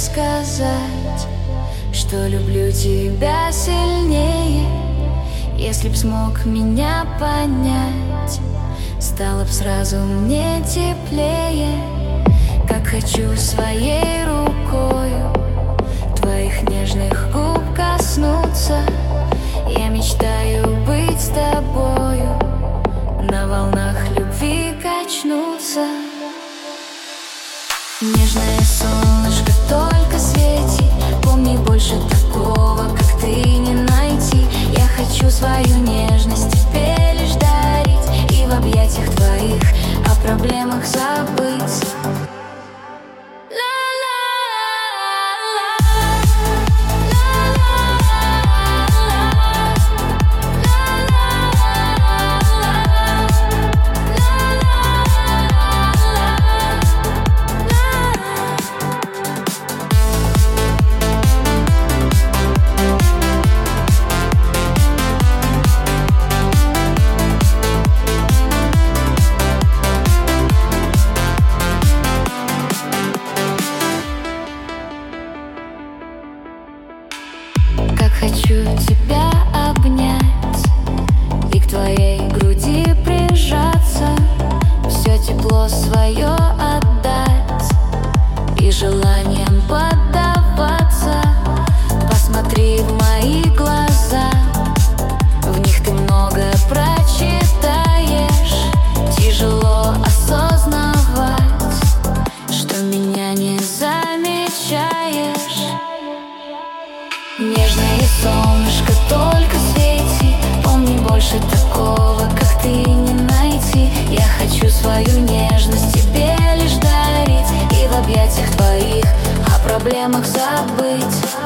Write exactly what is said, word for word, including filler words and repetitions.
сказать, что люблю тебя сильнее. Если б смог меня понять, стало б сразу мне теплее. Как хочу своей рукою твоих нежных губ коснуться. Я мечтаю быть с тобою, на волнах любви качнуться. Нежное солнышко только свети, помни, больше такого, как ты, не найти. Я хочу свою нежность тебе лишь дарить и в объятиях твоих о проблемах забыть. Как хочу тебя обнять и к твоей груди прижаться, все тепло свое отдать и желанием поддаваться. Посмотри в мои глаза, в них ты многое прочитаешь. Тяжело осознавать, что меня не замечаешь. Нежное солнышко только свети, помни, больше такого, как ты, не найти. Я хочу свою нежность тебе лишь дарить и в объятиях твоих о проблемах забыть.